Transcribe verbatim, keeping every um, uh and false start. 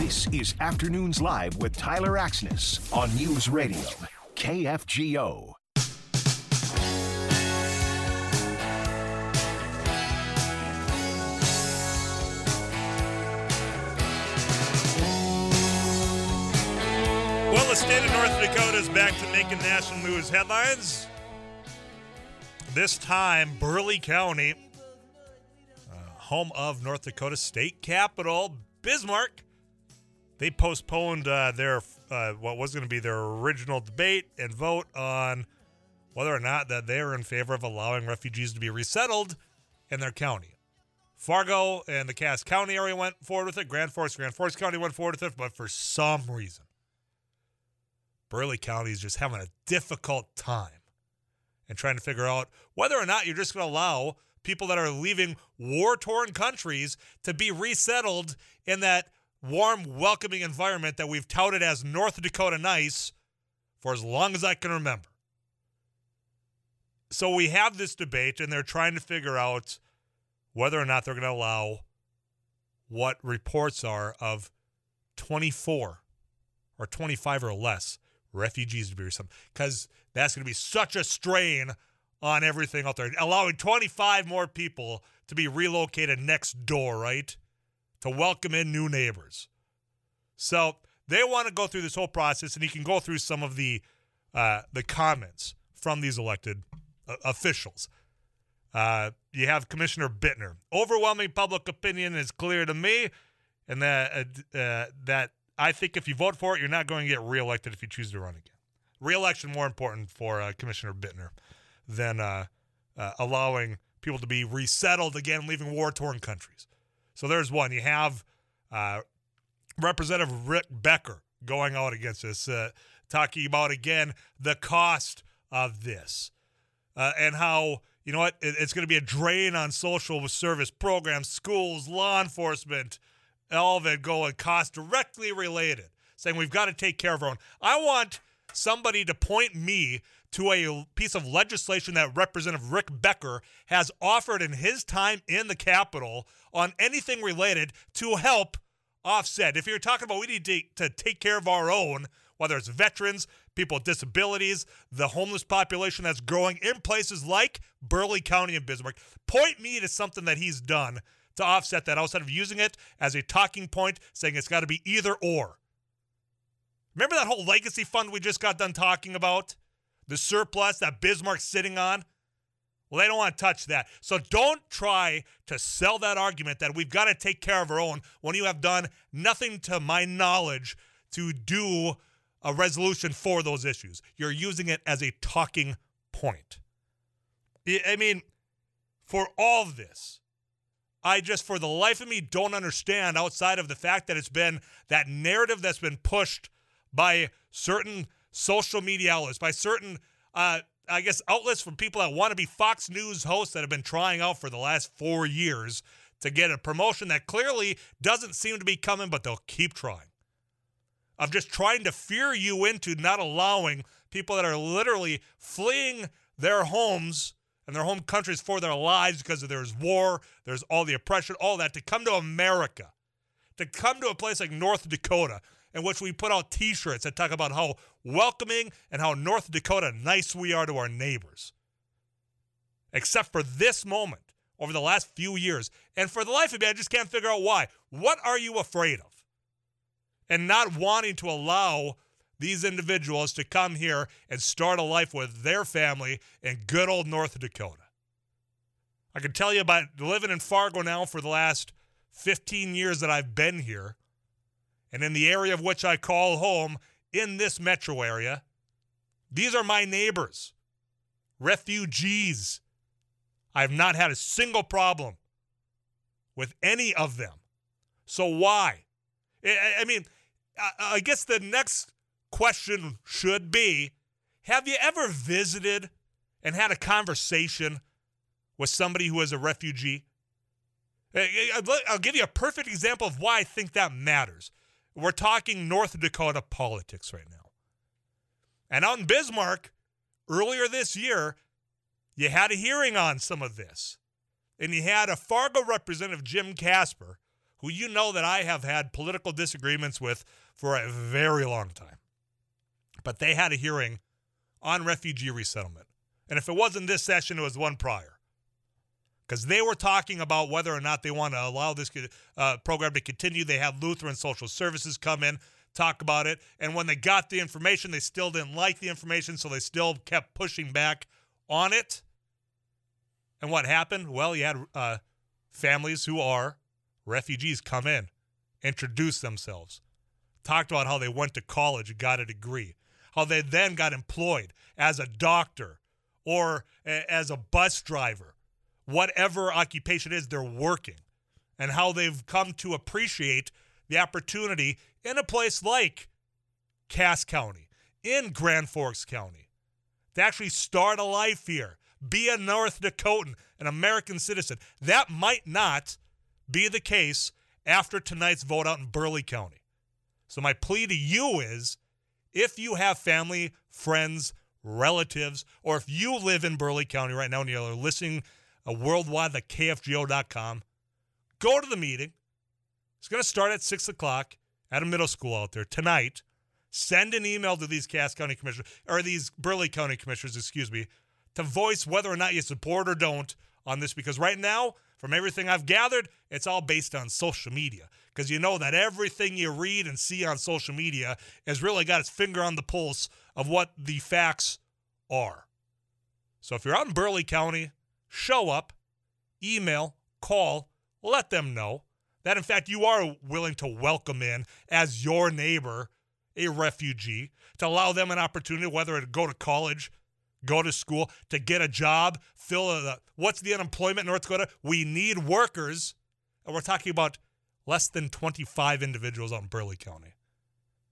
This is Afternoons Live with Tyler Axness on News Radio, K F G O. Well, the state of North Dakota is back to making national news headlines. This time, Burleigh County, uh, home of North Dakota state capital, Bismarck. They postponed uh, their uh, what was going to be their original debate and vote on whether or not that they are in favor of allowing refugees to be resettled in their county. Fargo and the Cass County area went forward with it. Grand Forks, Grand Forks County went forward with it, but for some reason, Burleigh County is just having a difficult time and trying to figure out whether or not you're just going to allow people that are leaving war-torn countries to be resettled in that warm, welcoming environment that we've touted as North Dakota nice for as long as I can remember. So we have this debate, and they're trying to figure out whether or not they're going to allow what reports are of twenty-four or twenty-five or less refugees to be resettled, because that's going to be such a strain on everything out there. Allowing twenty-five more people to be relocated next door, right? To welcome in new neighbors. So they want to go through this whole process, and you can go through some of the uh, the comments from these elected uh, officials. Uh, you have Commissioner Bittner. Overwhelming public opinion is clear to me, and that uh, uh, that I think if you vote for it, you're not going to get reelected if you choose to run again. Reelection more important for uh, Commissioner Bittner than uh, uh, allowing people to be resettled again, leaving war-torn countries. So there's one. You have uh, Representative Rick Becker going out against this, uh, talking about, again, the cost of this uh, and how, you know what, it, it's going to be a drain on social service programs, schools, law enforcement, all of it going cost directly related, saying we've got to take care of our own. I want somebody to point me to a piece of legislation that Representative Rick Becker has offered in his time in the Capitol on anything related to help offset. If you're talking about we need to, to take care of our own, whether it's veterans, people with disabilities, the homeless population that's growing in places like Burleigh County and Bismarck, point me to something that he's done to offset that outside of using it as a talking point, saying it's got to be either or. Remember that whole legacy fund we just got done talking about? The surplus that Bismarck's sitting on? Well, they don't want to touch that. So don't try to sell that argument that we've got to take care of our own when you have done nothing to my knowledge to do a resolution for those issues. You're using it as a talking point. I mean, for all of this, I just, for the life of me, don't understand outside of the fact that it's been that narrative that's been pushed by certain social media outlets, by certain, uh, I guess, outlets from people that want to be Fox News hosts that have been trying out for the last four years to get a promotion that clearly doesn't seem to be coming, but they'll keep trying. Of just trying to fear you into not allowing people that are literally fleeing their homes and their home countries for their lives because of there's war, there's all the oppression, all that, to come to America, to come to a place like North Dakota, in which we put out T-shirts that talk about how welcoming and how North Dakota nice we are to our neighbors. Except for this moment over the last few years. And for the life of me, I just can't figure out why. What are you afraid of? And not wanting to allow these individuals to come here and start a life with their family in good old North Dakota. I can tell you about living in Fargo now for the last fifteen years that I've been here, and in the area of which I call home, in this metro area, these are my neighbors, refugees. I have not had a single problem with any of them. So why? I, I mean, I, I guess the next question should be, have you ever visited and had a conversation with somebody who is a refugee? I'll give you a perfect example of why I think that matters. We're talking North Dakota politics right now. And out in Bismarck, earlier this year, you had a hearing on some of this. And you had a Fargo representative, Jim Casper, who you know that I have had political disagreements with for a very long time. But they had a hearing on refugee resettlement. And if it wasn't this session, it was one prior. Because they were talking about whether or not they want to allow this uh, program to continue. They had Lutheran Social Services come in, talk about it. And when they got the information, they still didn't like the information, so they still kept pushing back on it. And what happened? Well, you had uh, families who are refugees come in, introduce themselves, talked about how they went to college and got a degree, how they then got employed as a doctor or a, as a bus driver, whatever occupation it is they're working, and how they've come to appreciate the opportunity in a place like Cass County, in Grand Forks County, to actually start a life here, be a North Dakotan, an American citizen. That might not be the case after tonight's vote out in Burleigh County. So my plea to you is, if you have family, friends, relatives, or if you live in Burleigh County right now and you're listening uh, worldwide at K F G O dot com, go to the meeting. It's going to start at six o'clock at a middle school out there tonight. Send an email to these Cass County commissioners, or these Burleigh County commissioners, excuse me, to voice whether or not you support or don't on this, because right now, from everything I've gathered, it's all based on social media, because you know that everything you read and see on social media has really got its finger on the pulse of what the facts are. So if you're out in Burleigh County, show up, email, call, let them know that, in fact, you are willing to welcome in as your neighbor a refugee, to allow them an opportunity, whether to go to college, go to school, to get a job, fill a, what's the unemployment in North Dakota? We need workers, and we're talking about less than twenty-five individuals out in Burleigh County.